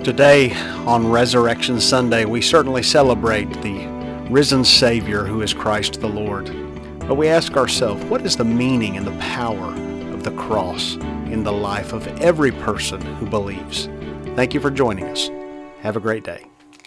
Today, on Resurrection Sunday, we certainly celebrate the risen Savior who is Christ the Lord. But we ask ourselves, what is the meaning and the power of the cross in the life of every person who believes? Thank you for joining us. Have a great day.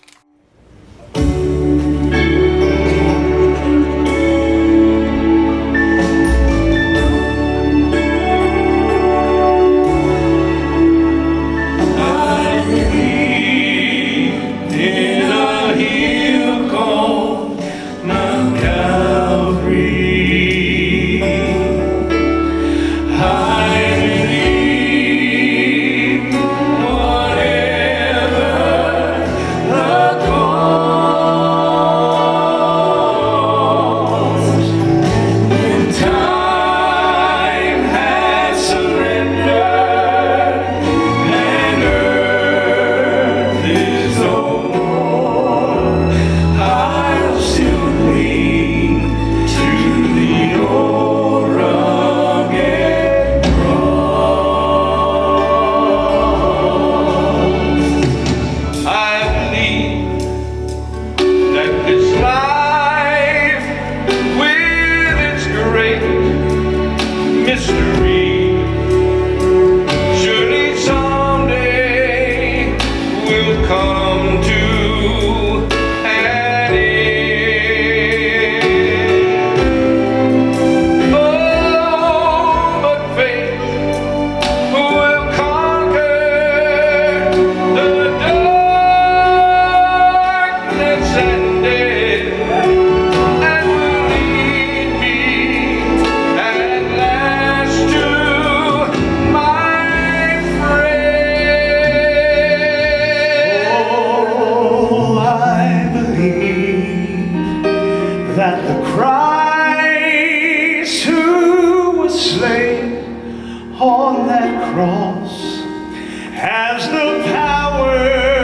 That the Christ who was slain on that cross has the power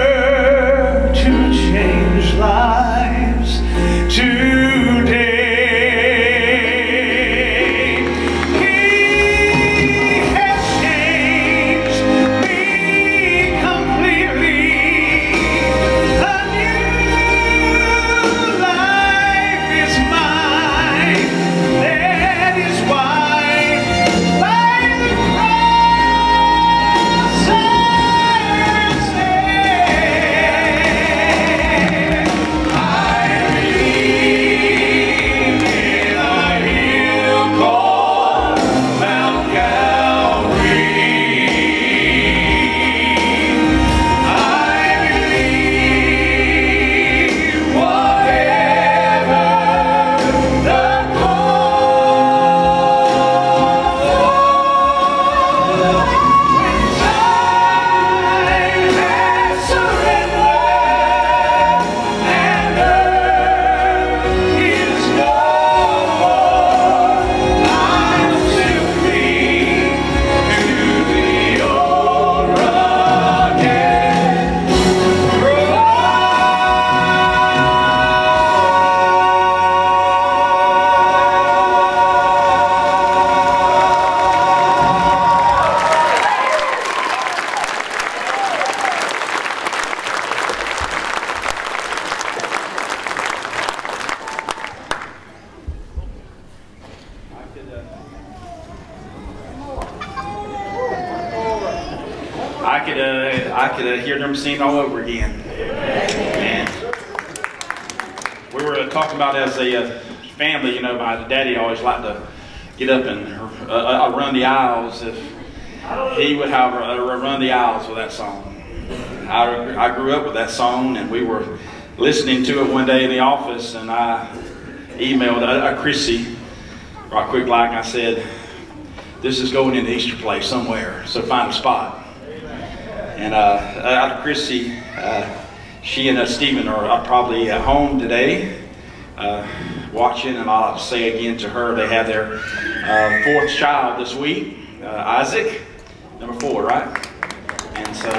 to change lives today. He has changed me completely. A new life is mine. That is why by the cross I stand. I believe in a hill called Mount Calvary. I believe whatever the cost, when time has surrendered and earth is no more, I'm simply to the old rugged I could hear them sing all over again. Man. We were talking about as a family, my daddy always liked to get up and run the aisles. If he would have run the aisles with that song. I grew up with that song, and we were listening to it one day in the office, and I emailed Chrissy right quick like I said, this is going into Easter place somewhere, so find a spot. And Chrissy, she and Stephen are probably at home today watching, and I'll have to say again to her, they had their fourth child this week, Isaac, number 4, right? And so,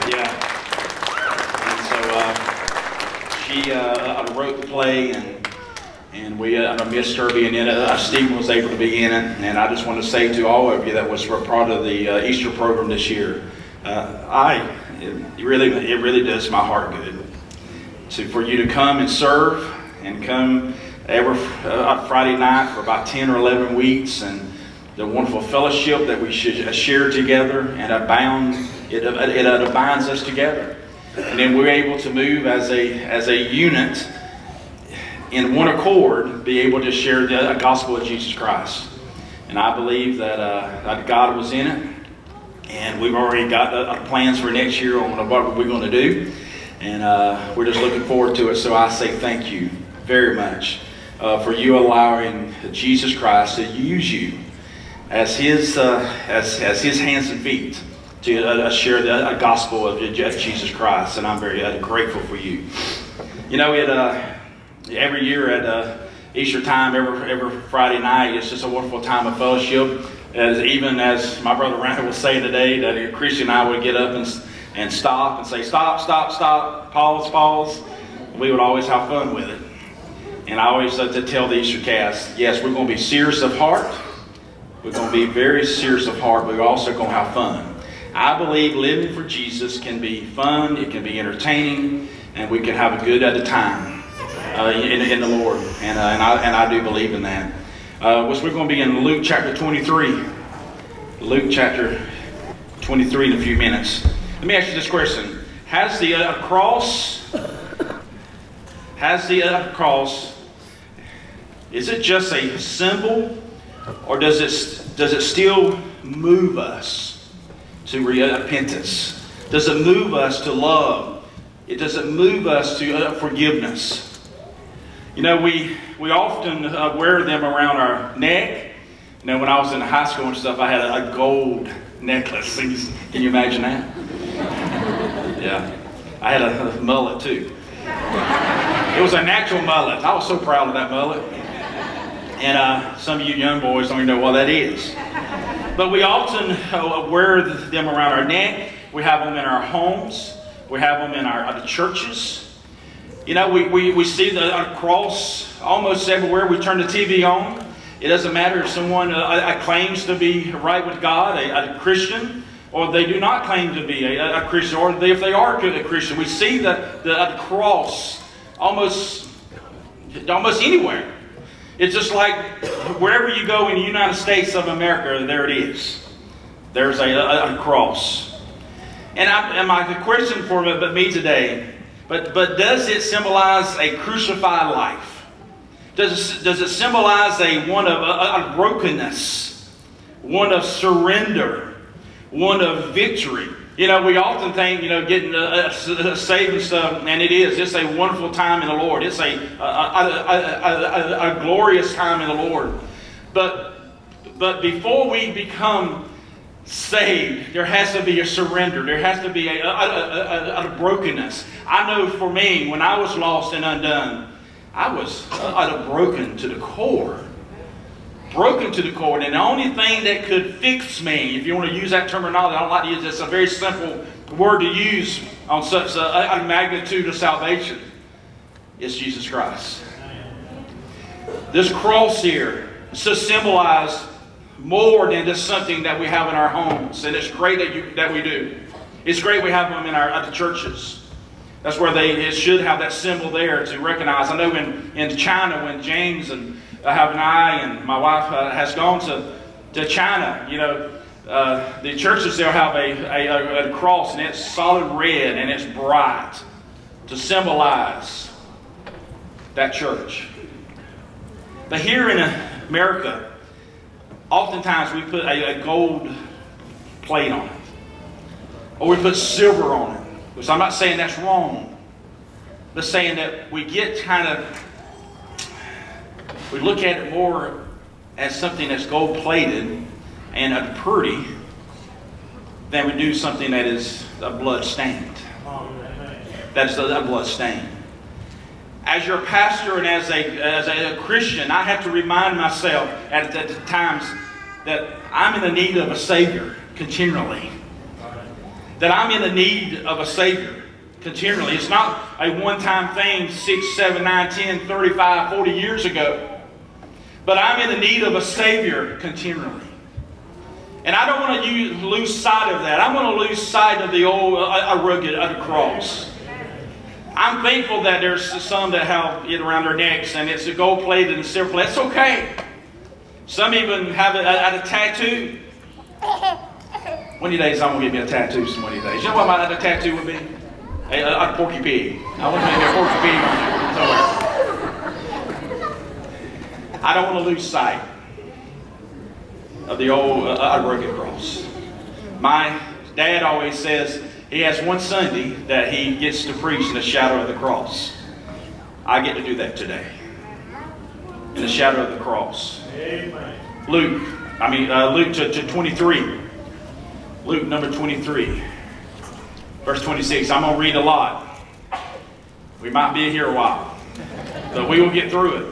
she wrote the play, and we missed her being in it. Stephen was able to be in it, and I just want to say to all of you that was part of the Easter program this year, I it really does my heart good for you to come and serve and come every Friday night for about 10 or 11 weeks, and the wonderful fellowship that we should share together, and it binds us together. And then we're able to move as a unit in one accord, be able to share the gospel of Jesus Christ. And I believe that God was in it, and we've already got plans for next year on what we're going to do, and we're just looking forward to it. So I say thank you very much for you allowing Jesus Christ to use you as his hands and feet to share the gospel of Jesus Christ, and I'm very grateful for you. You know, every year at Easter time, every Friday night, it's just a wonderful time of fellowship. Even as my brother Randall was saying today, that Christy and I would get up and stop and say, stop, stop, stop, pause, pause. We would always have fun with it. And I always like to tell the Easter cast, yes, we're going to be serious of heart. We're going to be very serious of heart, but we're also going to have fun. I believe living for Jesus can be fun, it can be entertaining, and we can have a good time in the Lord. And I do believe in that. We're going to be in Luke chapter 23. Luke chapter 23 in a few minutes. Let me ask you this question. Has the cross, is it just a symbol, or does it still move us to repentance? Does it move us to love? Does it move us to forgiveness? You know, we often wear them around our neck. You know, when I was in high school and stuff, I had a gold necklace. Can you imagine that? Yeah. I had a mullet too. It was a natural mullet. I was so proud of that mullet. And some of you young boys don't even know what that is. But we often wear them around our neck. We have them in our homes. We have them in our churches. You know, we see the cross almost everywhere. We turn the TV on. It doesn't matter if someone claims to be right with God, a Christian, or they do not claim to be a Christian, or if they are a Christian. We see the cross almost anywhere. It's just like wherever you go in the United States of America, there it is. There's a cross. And my question for me today, but does it symbolize a crucified life? Does it symbolize one of brokenness, one of surrender, one of victory? You know, we often think, you know, getting saved and stuff, and it's a wonderful time in the Lord. It's a glorious time in the Lord. But before we become saved, there has to be a surrender. There has to be a brokenness. I know for me, when I was lost and undone, I was broken to the core. Broken to the core. And the only thing that could fix me, if you want to use that terminology, I don't like to use it, it's a very simple word to use on such a magnitude of salvation, is Jesus Christ. This cross here is to symbolize more than just something that we have in our homes. And it's great that we do. It's great we have them in the churches. That's where it should have that symbol there to recognize. I know in China, when James and I and my wife has gone to China, you know, the churches there have a cross, and it's solid red and it's bright to symbolize that church. But here in America, oftentimes we put a gold plate on it, or we put silver on it. Which I'm not saying that's wrong, but saying that we we look at it more as something that's gold plated and pretty than we do something that is a blood stained. That's a blood stain. As your pastor and as a Christian, I have to remind myself at times that I'm in the need of a Savior continually. That I'm in the need of a Savior continually. It's not a one-time thing 6, 7, 9, 10, 35, 40 years ago. But I'm in the need of a Savior continually. And I don't want to lose sight of that. I want to lose sight of the old rugged cross. I'm thankful that there's some that have it around their necks and it's a gold plated and silver plated. It's okay. Some even have it at a tattoo. One of these days I'm going to get me a tattoo some one of these days. You know what my tattoo would be? A Porky Pig. I want to get a Porky Pig somewhere. I don't want to lose sight of the old rugged cross. My dad always says he has one Sunday that he gets to preach in the shadow of the cross. I get to do that today. In the shadow of the cross. Amen. Luke to 23. Luke number 23. Verse 26. I'm going to read a lot. We might be here a while. But we will get through it.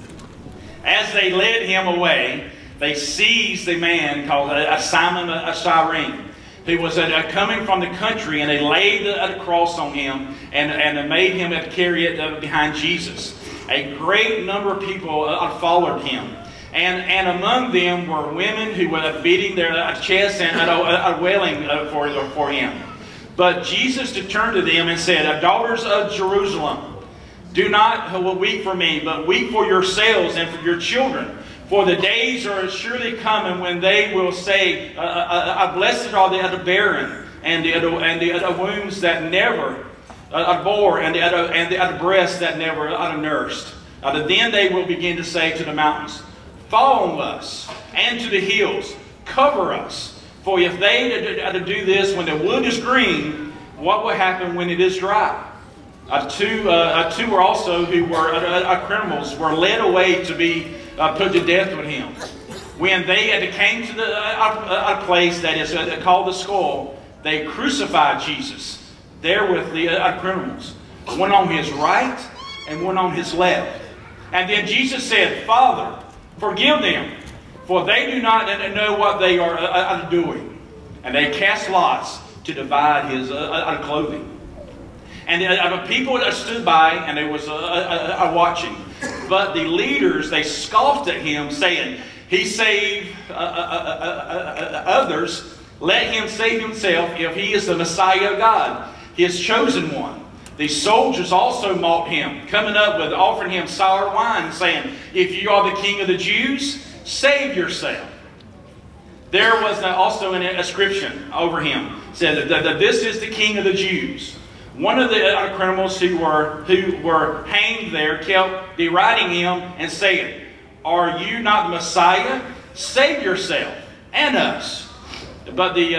As they led him away, they seized a man called Simon of Cyrene, who was coming from the country, and they laid a cross on him and made him carry it behind Jesus. A great number of people followed him. And among them were women who were beating their chests and wailing for him. But Jesus turned to them and said, "Daughters of Jerusalem, do not weep for me, but weep for yourselves and for your children. For the days are surely coming when they will say, blessed are the barren, and the wombs that never bore, and the breasts that never nursed. Then they will begin to say to the mountains, fall on us, and to the hills, cover us. For if they do this when the wood is green, what will happen when it is dry?" Two were also who were criminals were led away to be put to death with him. When they came to a place that is called the Skull, they crucified Jesus there with the criminals, one on his right and one on his left. And then Jesus said, "Father, forgive them, for they do not know what they are doing." And they cast lots to divide his clothing. And the people stood by, and they was watching. But the leaders, they scoffed at him, saying, "He saved others. Let him save himself if he is the Messiah of God, his chosen one." The soldiers also mocked him, coming up with offering him sour wine, saying, "If you are the king of the Jews, save yourself." There was also an inscription over him, said that this is the king of the Jews. One of the criminals who were hanged there kept deriding him and saying, "Are you not the Messiah? Save yourself and us." But the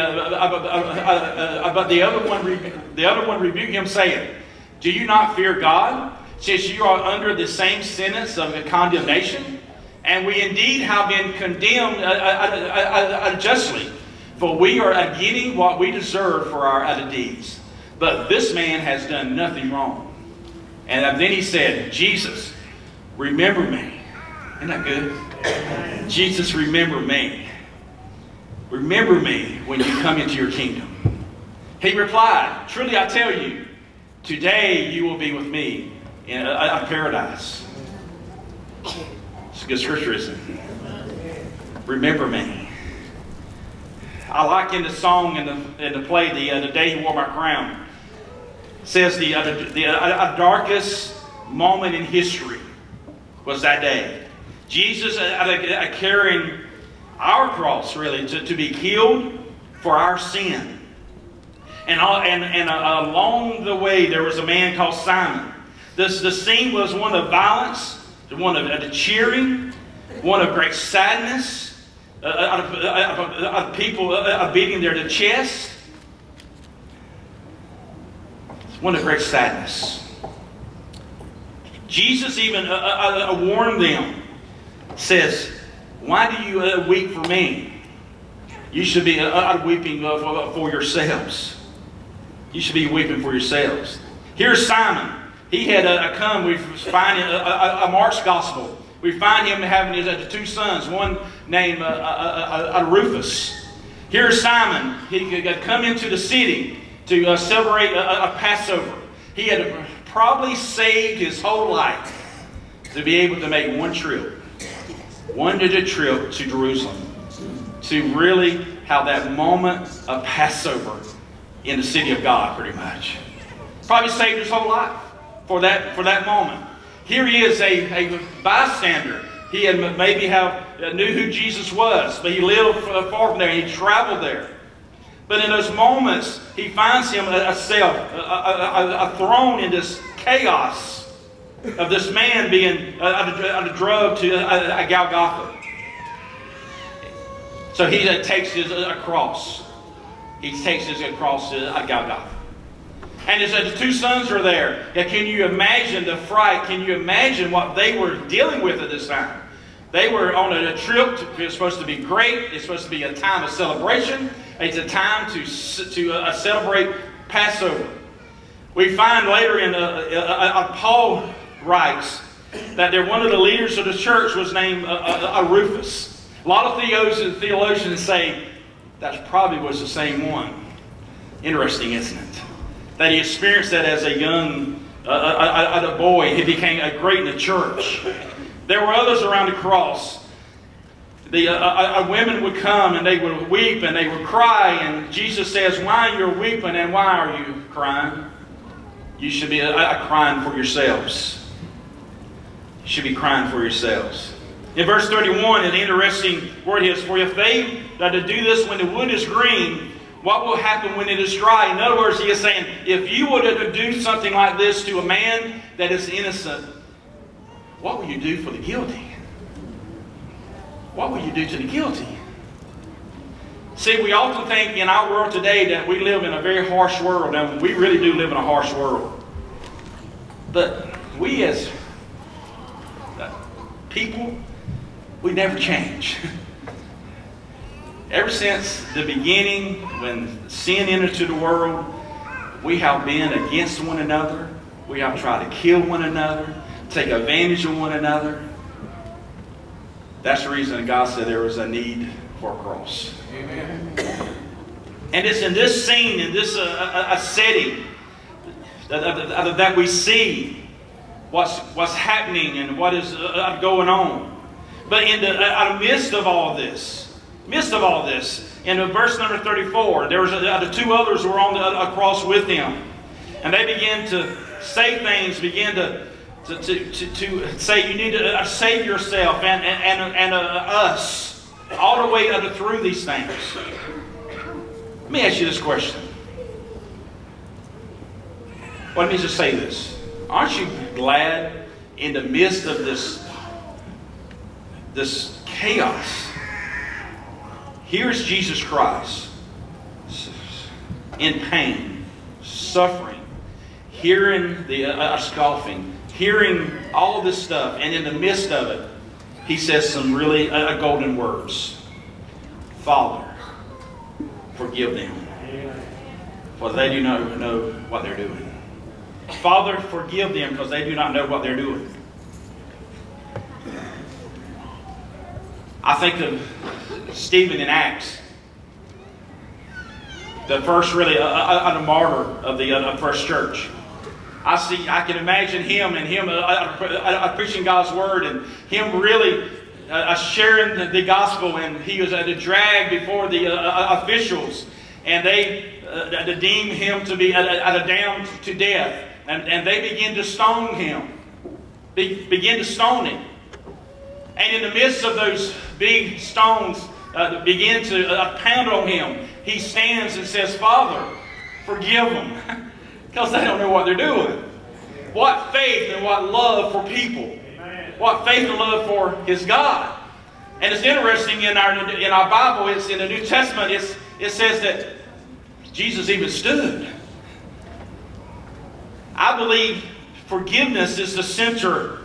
other one rebuked him, saying, "Do you not fear God, since you are under the same sentence of condemnation? And we indeed have been condemned justly, for we are getting what we deserve for our deeds. But this man has done nothing wrong." And then he said, "Jesus, remember me." Isn't that good? Jesus, remember me. Remember me when you come into your kingdom. He replied, "Truly I tell you, today you will be with me in paradise." It's a good scripture, isn't it? Remember me. I like in the song and the play, the day he wore my crown. It says the darkest moment in history was that day. Jesus carrying our cross, really, to be killed for our sin. And along the way, there was a man called Simon. The scene was one of violence, one of cheering, one of great sadness, of people beating their chest. One of great sadness. Jesus even warned them, says, "Why do you weep for me? You should be weeping for yourselves. You should be weeping for yourselves." Here's Simon. He had come, we find in Mark's Gospel. We find him having his two sons, one named Rufus. Here's Simon. He had come into the city to celebrate a Passover. He had probably saved his whole life to be able to make one trip to Jerusalem, to really how that moment of Passover in the city of God, pretty much, probably saved his whole life for that moment. Here he is, a bystander. He had maybe knew who Jesus was, but he lived far from there. He traveled there. But in those moments, he finds him a thrown in this chaos of this man being drugged to a Golgotha. So he takes his cross. He takes his cross to a Golgotha. And his two sons are there. Now, can you imagine the fright? Can you imagine what they were dealing with at this time? They were on a trip. It was supposed to be great. It's supposed to be a time of celebration. It's a time to celebrate Passover. We find later in Paul writes that one of the leaders of the church was named Rufus. A lot of theologians say that probably was the same one. Interesting, isn't it? That he experienced that as a young a boy. He became great in the church. There were others around the cross. Women would come and they would weep and they would cry. And Jesus says, "Why you're weeping and why are you crying? You should be crying for yourselves. You should be crying for yourselves." In verse 31, an interesting word is, "For if they are to do this when the wood is green, what will happen when it is dry?" In other words, he is saying, if you were to do something like this to a man that is innocent, what will you do for the guilty? What will you do to the guilty? See, we often think in our world today that we live in a very harsh world, and we really do live in a harsh world. But we as people, we never change. Ever since the beginning, when sin entered into the world, we have been against one another. We have tried to kill one another, take advantage of one another. That's the reason that God said there was a need for a cross. Amen. And it's in this scene, in this setting, that we see what's happening and what is going on. But in the midst of all this, in verse number 34, there was the two others who were on the cross with him, and they began to say things, began to say, you need to save yourself and us, all the way through these things. Let me ask you this question. What it means to say this? Aren't you glad in the midst of this chaos? Here's Jesus Christ in pain, suffering, hearing the scoffing, hearing all this stuff, and in the midst of it, he says some really golden words. "Father, forgive them, for they do not know what they're doing." Father, forgive them, because they do not know what they're doing. I think of Stephen in Acts, the first really a martyr of the first church. I can imagine him preaching God's word, and him really sharing the gospel, and he was dragged before the officials, and they deemed him to be damned to death, and they begin to stone him. Begin to stone him. And in the midst of those big stones begin to pound on him, he stands and says, "Father, forgive them," because they don't know what they're doing. What faith and what love for people. What faith and love for his God. And it's interesting in our Bible, it's in the New Testament, it says that Jesus even stood. I believe forgiveness is the center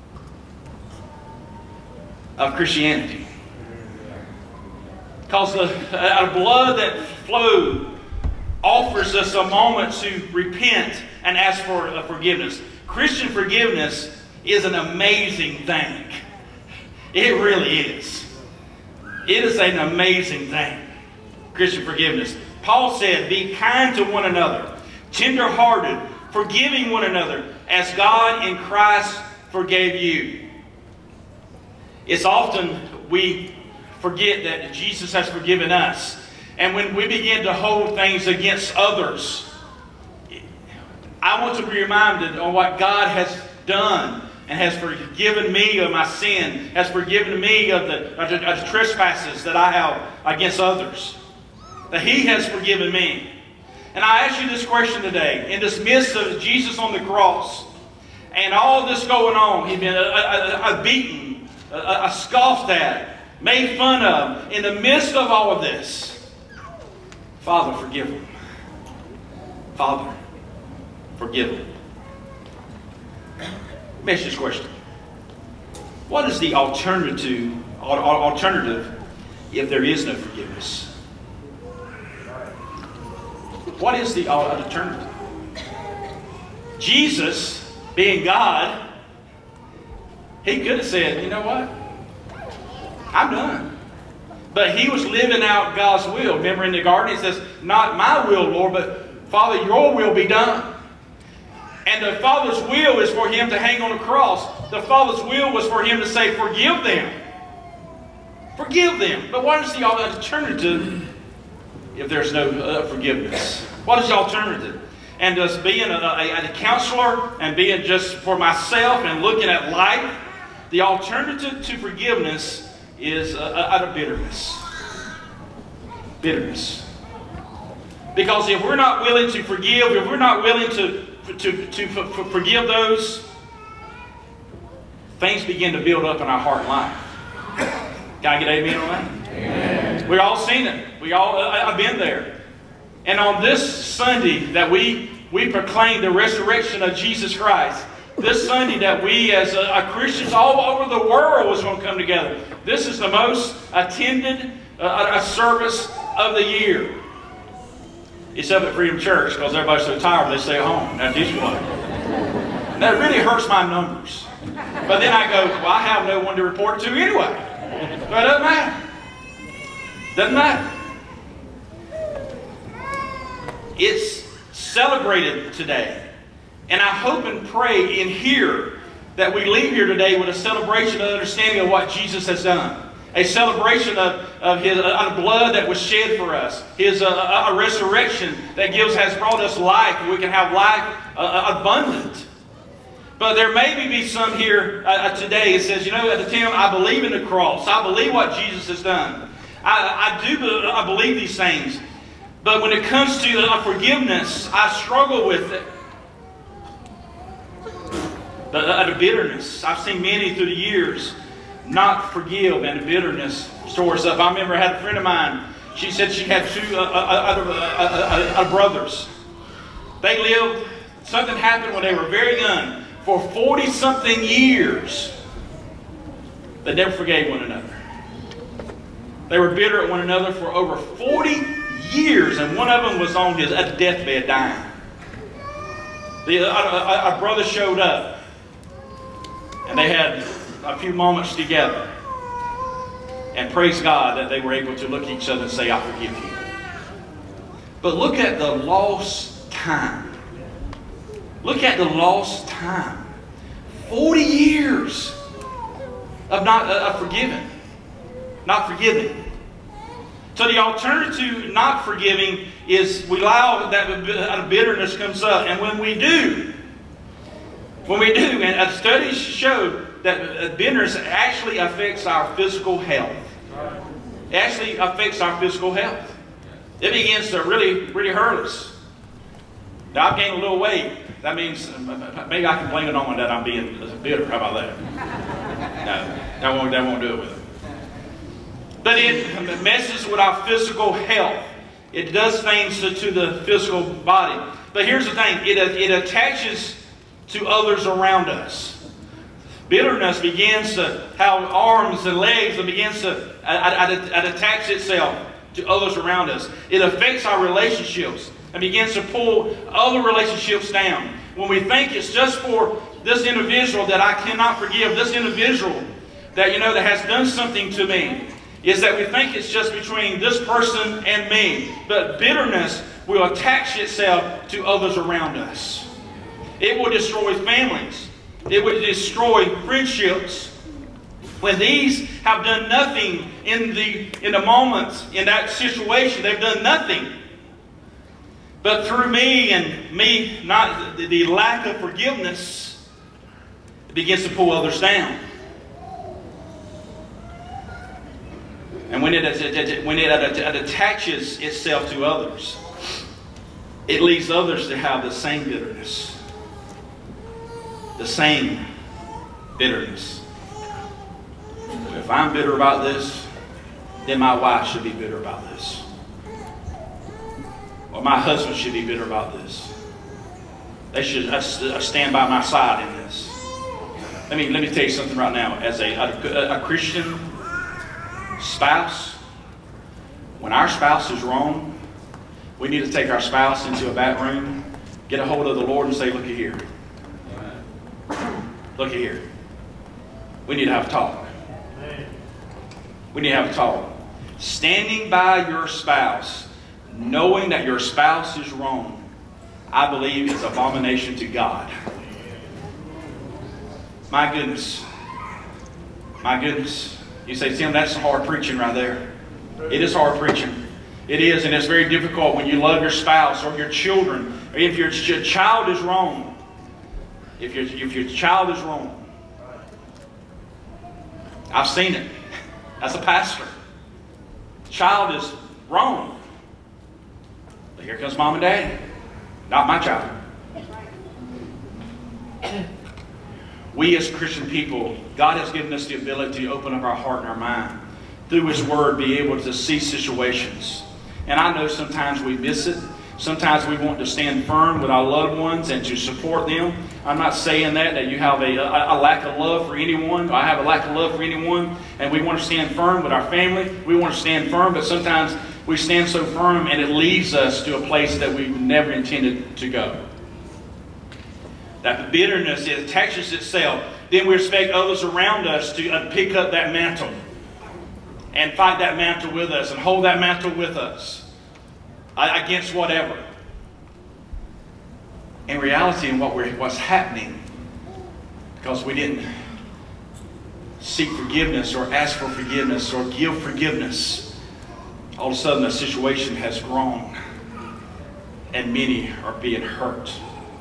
of Christianity. Because the blood that flowed offers us a moment to repent and ask for forgiveness. Christian forgiveness is an amazing thing. It really is. It is an amazing thing. Christian forgiveness. Paul said, "Be kind to one another, tender-hearted, forgiving one another, as God in Christ forgave you." It's often we forget that Jesus has forgiven us. And when we begin to hold things against others, I want to be reminded on what God has done and has forgiven me of my sin, has forgiven me of the trespasses that I have against others. That He has forgiven me. And I ask you this question today. In this midst of Jesus on the cross and all this going on, He's been beaten, scoffed at, made fun of. In the midst of all of this, Father, forgive them. Father, forgive them. Let me ask you this question. What is the alternative if there is no forgiveness? What is the alternative? Jesus, being God, He could have said, you know what? I'm done. But He was living out God's will. Remember in the garden, He says, not my will, Lord, but Father, your will be done. And the Father's will is for Him to hang on a cross. The Father's will was for Him to say, forgive them. Forgive them. But what is the alternative if there's no forgiveness? What is the alternative? And just being a counselor and being just for myself and looking at life, the alternative to forgiveness is out of bitterness. Bitterness. Because if we're not willing to forgive, if we're not willing to forgive those, things begin to build up in our heart and life. Can I get amen on that? Amen. We've all seen it. I've been there. And on this Sunday that we proclaim the resurrection of Jesus Christ, this Sunday that we as Christians all over the world was going to come together. This is the most attended service of the year. Except at Freedom Church, because everybody's so tired they stay at home. That's just what. That really hurts my numbers. But then I go, well, I have no one to report to anyway. So it doesn't matter. Doesn't matter. It's celebrated today. And I hope and pray in here that we leave here today with a celebration and understanding of what Jesus has done. A celebration of His blood that was shed for us. His a resurrection that has brought us life. We can have life abundant. But there may be some here today that says, you know, at the time I believe in the cross. I believe what Jesus has done. I believe these things. But when it comes to forgiveness, I struggle with it. The bitterness. I've seen many through the years not forgive, and the bitterness stores up. I remember I had a friend of mine. She said she had two brothers. They lived, something happened when they were very young. For 40-something years, they never forgave one another. They were bitter at one another for over 40 years, and one of them was on his deathbed dying. A brother showed up, and they had a few moments together. And praise God that they were able to look at each other and say, I forgive you. But look at the lost time. Look at the lost time. 40 years of not forgiving. Not forgiving. So the alternative to not forgiving is we allow that bitterness comes up. And when we do, and studies show that bitterness actually affects our physical health. It actually affects our physical health. It begins to really, really hurt us. Now, I've gained a little weight. That means maybe I can blame it on that I'm being bitter. How about that? No, that won't do it with it. But it messes with our physical health. It does things to the physical body. But here's the thing. It attaches to others around us. Bitterness begins to have arms and legs and begins to attach itself to others around us. It affects our relationships and begins to pull other relationships down. When we think it's just for this individual that I cannot forgive, this individual that that has done something to me, is that we think it's just between this person and me. But bitterness will attach itself to others around us. It will destroy families. It would destroy friendships. When these have done nothing in the moments, in that situation, they've done nothing. But through me, not the lack of forgiveness, it begins to pull others down. And when it attaches itself to others, it leads others to have the same bitterness. The same bitterness. If I'm bitter about this, then my wife should be bitter about this. Or my husband should be bitter about this. They should stand by my side in this. Let me tell you something right now. As a Christian spouse, when our spouse is wrong, we need to take our spouse into a back room, get a hold of the Lord and say, look at here. Look at here. We need to have a talk. We need to have a talk. Standing by your spouse, knowing that your spouse is wrong, I believe is abomination to God. My goodness. My goodness. You say, Tim, that's hard preaching right there. It is hard preaching. It is, and it's very difficult when you love your spouse or your children. Or if your child is wrong. If your child is wrong. I've seen it as a pastor. Child is wrong. But here comes mom and dad. Not my child. We as Christian people, God has given us the ability to open up our heart and our mind. Through His Word, be able to see situations. And I know sometimes we miss it. Sometimes we want to stand firm with our loved ones and to support them. I'm not saying that you have a lack of love for anyone. I have a lack of love for anyone. And we want to stand firm with our family. We want to stand firm, but sometimes we stand so firm and it leads us to a place that we never intended to go. That the bitterness, it attaches itself. Then we expect others around us to pick up that mantle and fight that mantle with us and hold that mantle with us against whatever. In reality, and what's happening, because we didn't seek forgiveness or ask for forgiveness or give forgiveness, all of a sudden the situation has grown and many are being hurt.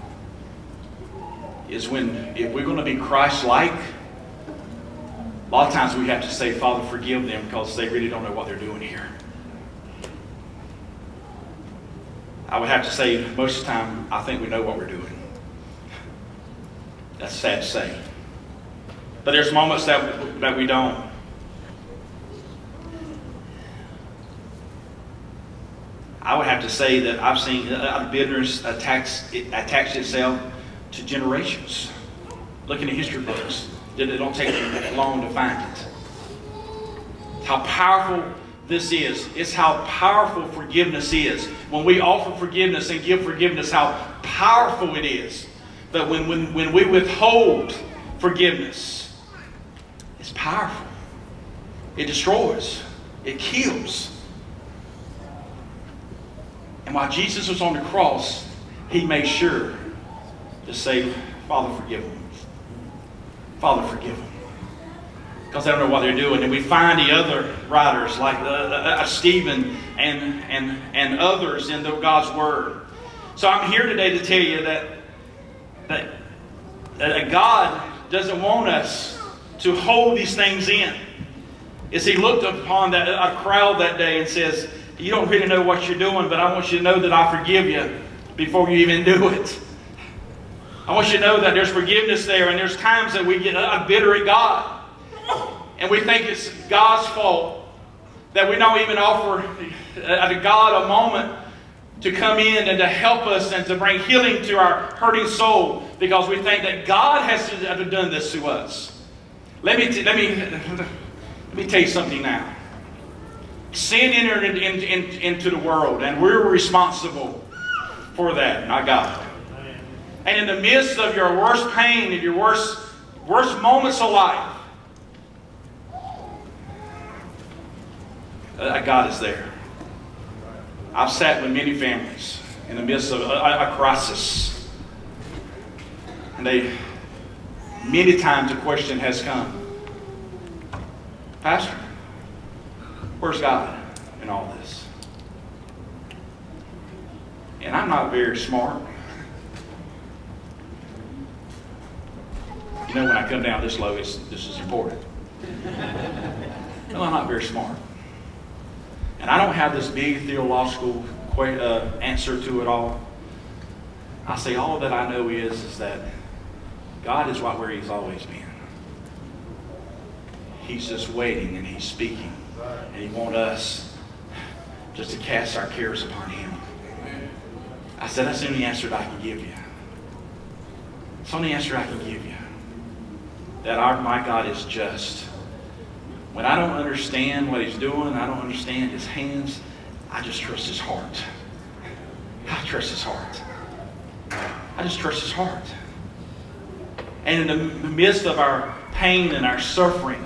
Is when, if we're going to be Christ-like, a lot of times we have to say, Father, forgive them, because they really don't know what they're doing here. I would have to say, most of the time, I think we know what we're doing. That's sad to say. But there's moments that we don't. I would have to say that I've seen bitterness attach itself to generations. Look in the history books. It don't take long to find it. How powerful this is. It's how powerful forgiveness is. When we offer forgiveness and give forgiveness, how powerful it is. But when we withhold forgiveness, it's powerful. It destroys. It kills. And while Jesus was on the cross, He made sure to say, Father, forgive them. Father, forgive them. Because they don't know what they're doing. And we find the other writers like Stephen and others in God's Word. So I'm here today to tell you that God doesn't want us to hold these things in. As He looked upon a crowd that day and says, you don't really know what you're doing, but I want you to know that I forgive you before you even do it. I want you to know that there's forgiveness there, and there's times that we get bitter at God. And we think it's God's fault that we don't even offer to God a moment to come in and to help us and to bring healing to our hurting soul, because we think that God has to done this to us. Let me tell you something now. Sin entered into the world, and we're responsible for that, not God. And in the midst of your worst pain and your worst moments of life, God is there. I've sat with many families in the midst of a crisis. And many times the question has come, Pastor, where's God in all this? And I'm not very smart. You know, when I come down this low, this is important. No, I'm not very smart. And I don't have this big theological answer to it all. I say all that I know is that God is right where He's always been. He's just waiting and He's speaking. And He wants us just to cast our cares upon Him. I said, that's the only answer that I can give you. It's the only answer I can give you. That my God is just. When I don't understand what He's doing, I don't understand His hands, I just trust His heart. I trust His heart. I just trust His heart. And in the midst of our pain and our suffering,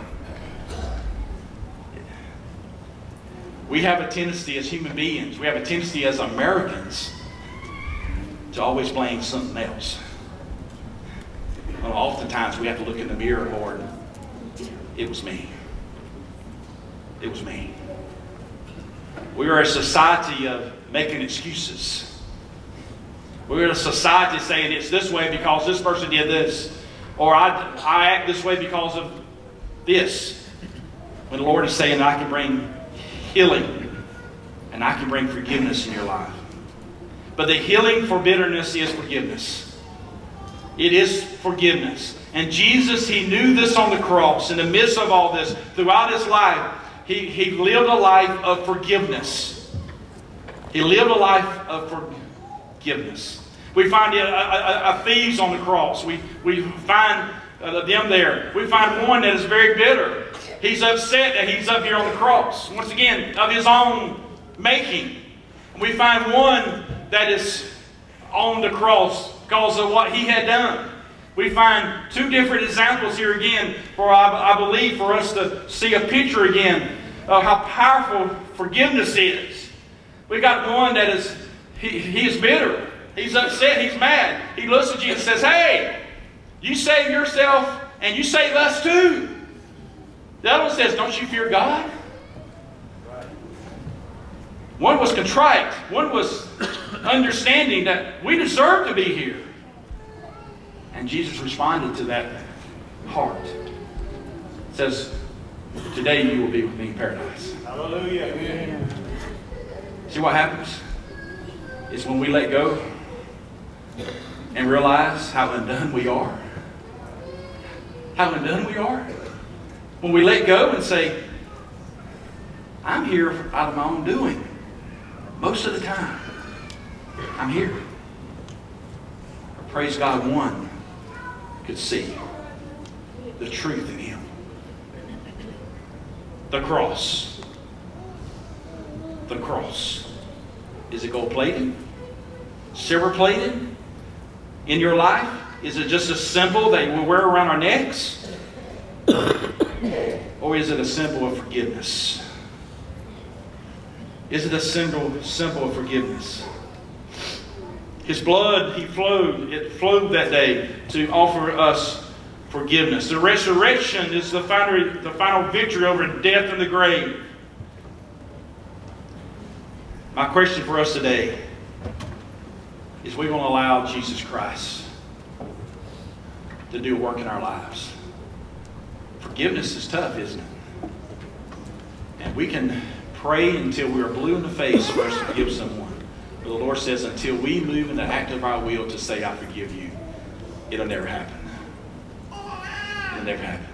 we have a tendency as human beings, we have a tendency as Americans to always blame something else. Well, oftentimes we have to look in the mirror, Lord, it was me. It was me. We are a society of making excuses. We're a society saying it's this way because this person did this. Or I act this way because of this. When the Lord is saying I can bring healing and I can bring forgiveness in your life. But the healing for bitterness is forgiveness. It is forgiveness. And Jesus, He knew this on the cross. In the midst of all this, throughout His life, He lived a life of forgiveness. He lived a life of forgiveness. We find thieves on the cross. We find them there. We find one that is very bitter. He's upset that he's up here on the cross. Once again, of his own making. We find one that is on the cross because of what he had done. We find two different examples here again, for I believe for us to see a picture again of how powerful forgiveness is. We got one that is, he is bitter. He's upset. He's mad. He looks at you and says, hey, you save yourself and you save us too. The other one says, don't you fear God? One was contrite. One was understanding that we deserve to be here. And Jesus responded to that heart. It says, today you will be with me in paradise. Hallelujah. See what happens? It's when we let go and realize how undone we are. How undone we are. When we let go and say, I'm here out of my own doing. Most of the time, I'm here. Praise God, one could see the truth in Him. The cross. The cross. Is it gold plated? Silver plated? In your life? Is it just a symbol that we wear around our necks? Or is it a symbol of forgiveness? Is it a symbol of forgiveness? His blood, it flowed that day to offer us forgiveness. The resurrection is the final victory over death and the grave. My question for us today is, we going to allow Jesus Christ to do a work in our lives? Forgiveness is tough, isn't it? And we can pray until we are blue in the face for us to forgive someone. But the Lord says until we move in the act of our will to say, I forgive you, it'll never happen. It'll never happen.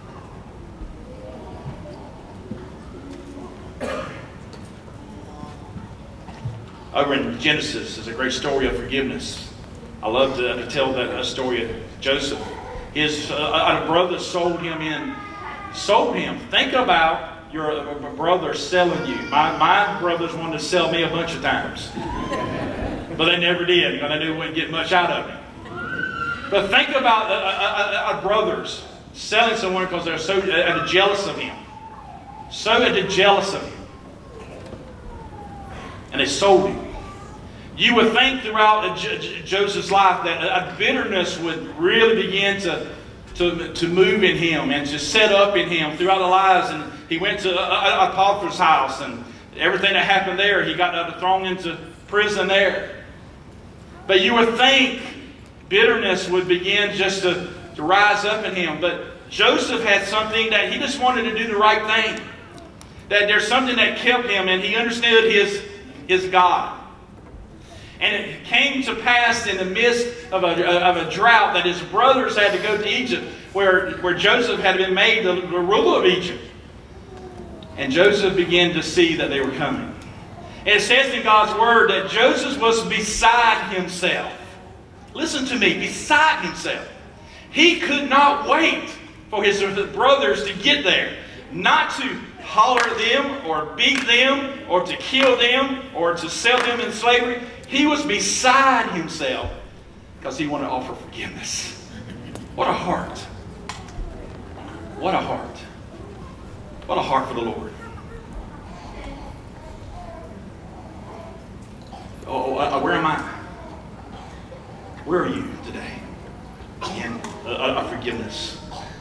Over in Genesis, there's a great story of forgiveness. I love to tell that story of Joseph. His brother sold him. Think about your brother selling you. My brothers wanted to sell me a bunch of times. But they never did, because they knew we wouldn't get much out of it. But think about brothers selling someone because they're so jealous of him. So jealous of him. And they sold him. You would think throughout Joseph's life that a bitterness would really begin to to move in him and to set up in him throughout the lives. And he went to Potiphar's house, and everything that happened there, he got thrown into prison there. But you would think bitterness would begin just to rise up in him. But Joseph had something that he just wanted to do the right thing. That there's something that kept him, and he understood his God. And it came to pass in the midst of a drought that his brothers had to go to Egypt, where Joseph had been made the ruler of Egypt. And Joseph began to see that they were coming. And it says in God's Word that Joseph was beside himself. Listen to me, beside himself. He could not wait for his brothers to get there. Not to holler at them or beat them or to kill them or to sell them in slavery. He was beside himself because he wanted to offer forgiveness. What a heart. What a heart. What a heart for the Lord. Where am I? Where are you today? In forgiveness.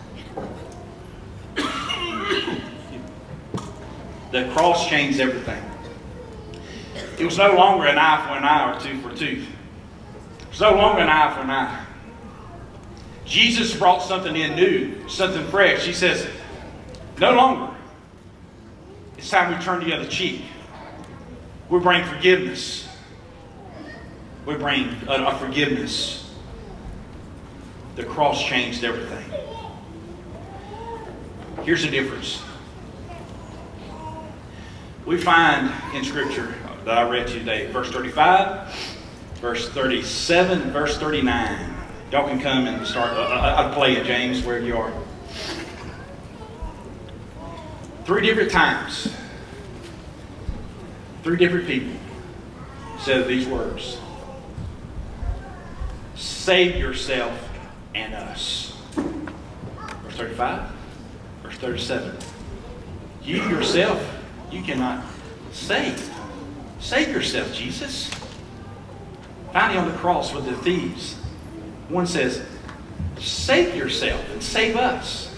The cross changed everything. It was no longer an eye for an eye or tooth for tooth. It was no longer an eye for an eye. Jesus brought something in new, something fresh. He says, no longer. It's time we turn the other cheek. We bring forgiveness. We bring a forgiveness. The cross changed everything. Here's the difference. We find in Scripture that I read to you today, verse 35, verse 37, and verse 39. Y'all can come and start. I'll play it, James, where you are. 3 different times, 3 different people said these words. Save yourself and us. Verse 35, verse 37. You yourself, you cannot save. Save yourself, Jesus. Finally on the cross with the thieves, one says, save yourself and save us.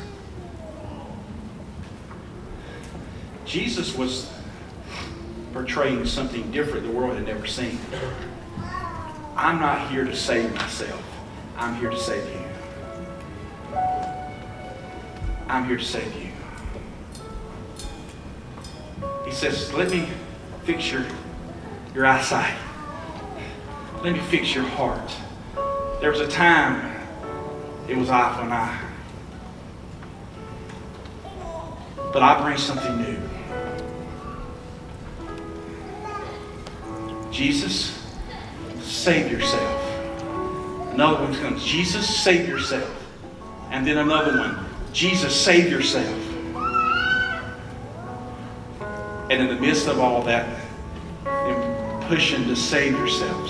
Jesus was portraying something different the world had never seen. I'm not here to save myself. I'm here to save you. I'm here to save you. He says, let me fix your eyesight. Let me fix your heart. There was a time it was eye for an eye. But I bring something new. Jesus, save yourself. Another one comes, Jesus, save yourself. And then another one, Jesus, save yourself. And in the midst of all that, in pushing to save yourself,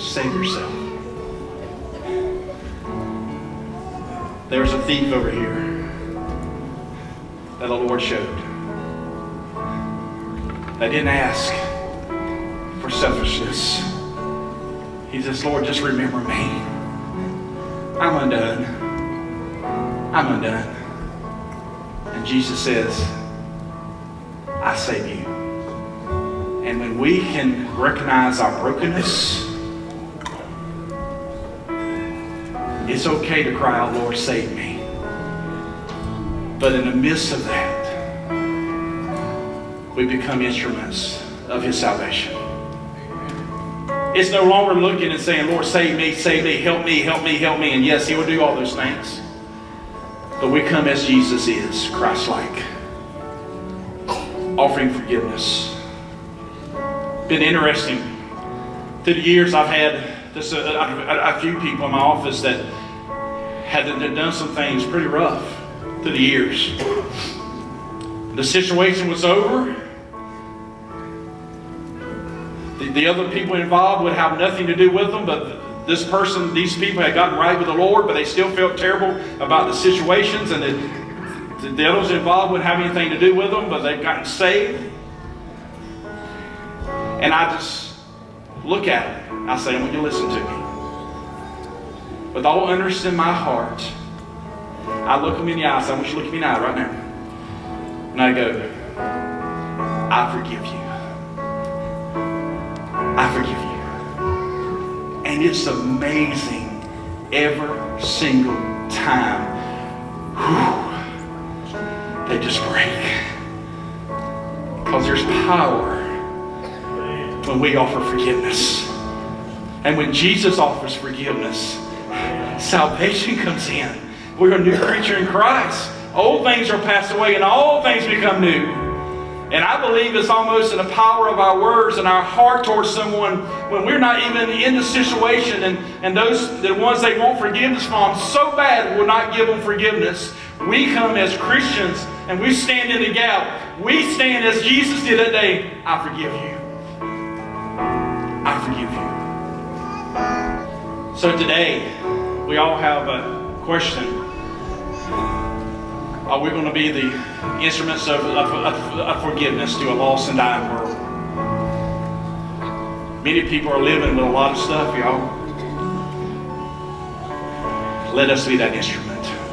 there's a thief over here that the Lord showed. That didn't ask for selfishness. He says, Lord, just remember me. I'm undone. I'm undone. And Jesus says, I save you. And when we can recognize our brokenness, it's okay to cry out, Lord, save me. But in the midst of that, we become instruments of His salvation. It's no longer looking and saying, Lord, save me, help me, help me, help me. And yes, He will do all those things. But we come as Jesus is, Christ-like, offering forgiveness. Been interesting. Through the years, I've had just a few people in my office that had done some things pretty rough through the years. The situation was over. The other people involved would have nothing to do with them, but these people had gotten right with the Lord, but they still felt terrible about the situations, and the others involved wouldn't have anything to do with them, but they've gotten saved. And I just look at it. I say, I want you to listen to me. With all earnest in my heart, I look them in the eyes. I want you to look at me in the eye right now. And I go, I forgive you. I forgive you. And it's amazing every single time. Whew, they just break. Because there's power when we offer forgiveness. And when Jesus offers forgiveness, salvation comes in. We're a new creature in Christ. Old things are passed away and all things become new. And I believe it's almost in the power of our words and our heart towards someone when we're not even in the situation, and those, the ones they want forgiveness from so bad will not give them forgiveness. We come as Christians and we stand in the gap. We stand as Jesus did that day. I forgive you. I forgive you. So today, we all have a question. Are we going to be the instruments of forgiveness to a lost and dying world? Many people are living with a lot of stuff, y'all. Let us be that instrument.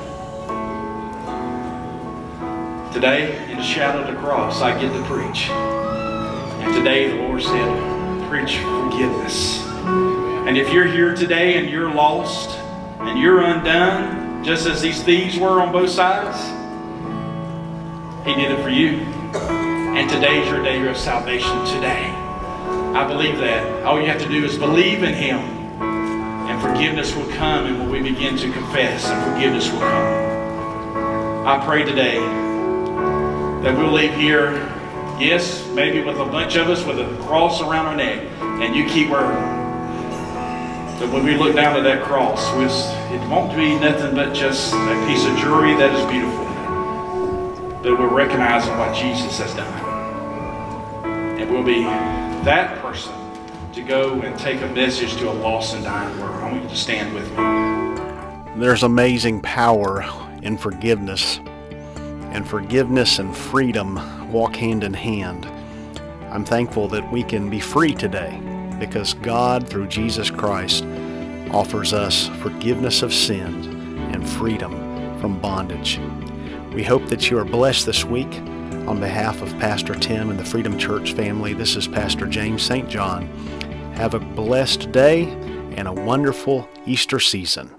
Today, in the shadow of the cross, I get to preach. And today, the Lord said, preach forgiveness. And if you're here today and you're lost and you're undone, just as these thieves were on both sides, He did it for you. And today's your day of salvation today. I believe that. All you have to do is believe in Him. And forgiveness will come, and when we begin to confess, and forgiveness will come. I pray today that we'll leave here, yes, maybe with a bunch of us with a cross around our neck, and you keep working. That when we look down at that cross, it won't be nothing but just a piece of jewelry that is beautiful. But we're recognizing what Jesus has done. And we'll be that person to go and take a message to a lost and dying world. I want you to stand with me. There's amazing power in forgiveness. And forgiveness and freedom walk hand in hand. I'm thankful that we can be free today because God, through Jesus Christ, offers us forgiveness of sins and freedom from bondage. We hope that you are blessed this week. On behalf of Pastor Tim and the Freedom Church family, this is Pastor James St. John. Have a blessed day and a wonderful Easter season.